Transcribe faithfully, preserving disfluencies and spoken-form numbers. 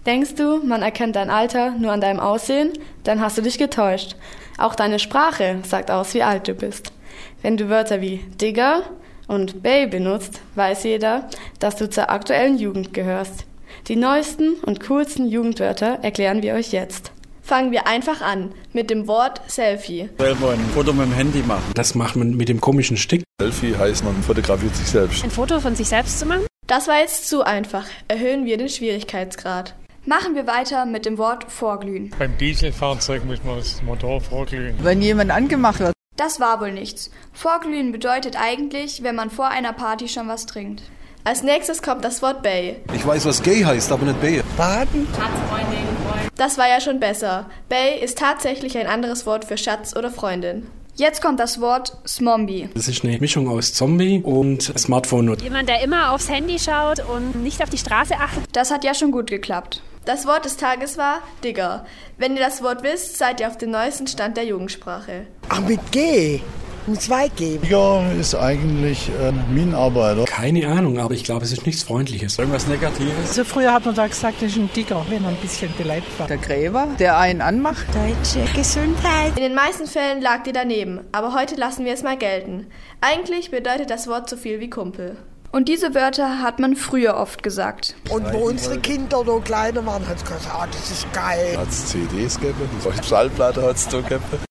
Denkst du, man erkennt dein Alter nur an deinem Aussehen? Dann hast du dich getäuscht. Auch deine Sprache sagt aus, wie alt du bist. Wenn du Wörter wie Digger und Bay benutzt, weiß jeder, dass du zur aktuellen Jugend gehörst. Die neuesten und coolsten Jugendwörter erklären wir euch jetzt. Fangen wir einfach an mit dem Wort Selfie. Selber ein Foto mit dem Handy machen. Das macht man mit dem komischen Stick. Selfie heißt, man fotografiert sich selbst. Ein Foto von sich selbst zu machen? Das war jetzt zu einfach. Erhöhen wir den Schwierigkeitsgrad. Machen wir weiter mit dem Wort Vorglühen. Beim Dieselfahrzeug muss man das Motor vorglühen. Wenn jemand angemacht wird. Das war wohl nichts. Vorglühen bedeutet eigentlich, wenn man vor einer Party schon was trinkt. Als nächstes kommt das Wort Bay. Ich weiß, was gay heißt, aber nicht Bay. Baden. Das war ja schon besser. Bay ist tatsächlich ein anderes Wort für Schatz oder Freundin. Jetzt kommt das Wort Smombie. Das ist eine Mischung aus Zombie und Smartphone. Jemand, der immer aufs Handy schaut und nicht auf die Straße achtet. Das hat ja schon gut geklappt. Das Wort des Tages war Digger. Wenn ihr das Wort wisst, seid ihr auf dem neuesten Stand der Jugendsprache. Ach, mit G. Mit zwei G. Digger ist eigentlich ein Minenarbeiter. Keine Ahnung, aber ich glaube, es ist nichts Freundliches. Irgendwas Negatives. Also früher hat man da gesagt, das ist ein Digger, wenn er ein bisschen beleidigt war. Der Gräber, der einen anmacht. Deutsche Gesundheit. In den meisten Fällen lag ihr daneben, aber heute lassen wir es mal gelten. Eigentlich bedeutet das Wort so viel wie Kumpel. Und diese Wörter hat man früher oft gesagt. Und wo unsere Kinder noch kleiner waren, hat es gesagt, ah, das ist geil. Hat es C Ds gegeben, Schallplatte hat es da gegeben.